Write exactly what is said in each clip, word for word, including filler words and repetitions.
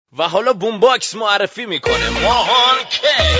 و حالا بوم باکس معرفی میکنه ماهان کی.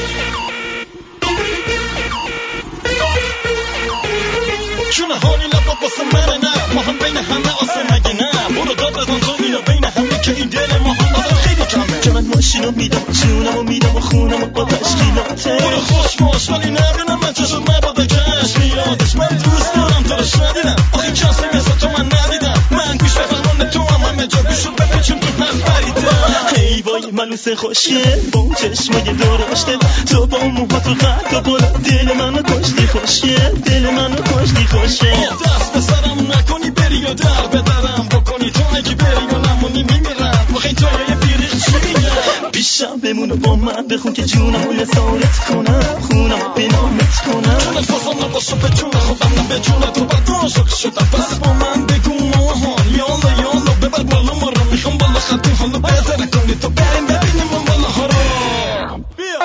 چونه هانی لبا باسه منه نه ماهان بین همه آسه مگه نه برو داد بزن تو اینو بین همه که این دل ماهان آسه خیلی کمه که من ماشینو میدم جونمو میدم و خونمو با تشکیلاته برو خوش باش ولی نبینم من چشم مباده کش میادش من دوست دارم تو رو شدیدم آخی کسی مثل تو من ندیدم من گوش بفرمانه تو هم همه جا گوشو بپیچون تو هم بریدم ای وای ملوس خوشیه با اون چشمای درشته تو با اون موهات رو قد و بالا دل منو کشتی خوشیه دل منو کشتی خوشه دست به سرم نکنی بری یا در بدرم بکنی تو اگه بری یا نمونی میمیرم بخی تو یه بیریخ چی میگم پیشم بمون و با من بخون که جونم و لسانت کنم خونم به نامت کنم جون فاسم نباشم به جون خودم نه به جون تو بدان شاک شدم پس با من بگو ماهان یالا یالا ببر بالا ما رو میخوام بالا خطیم حالا بهتره کنی تو بریم ببینیم من بالا ها رو بیا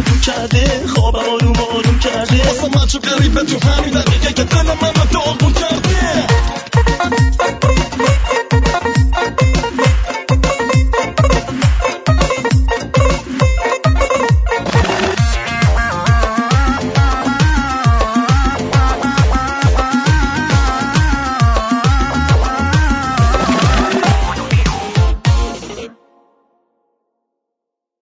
خوابم آروم آروم کرده واسه من چه قریبه تو همین دقیقه که دل من رو داغون کرده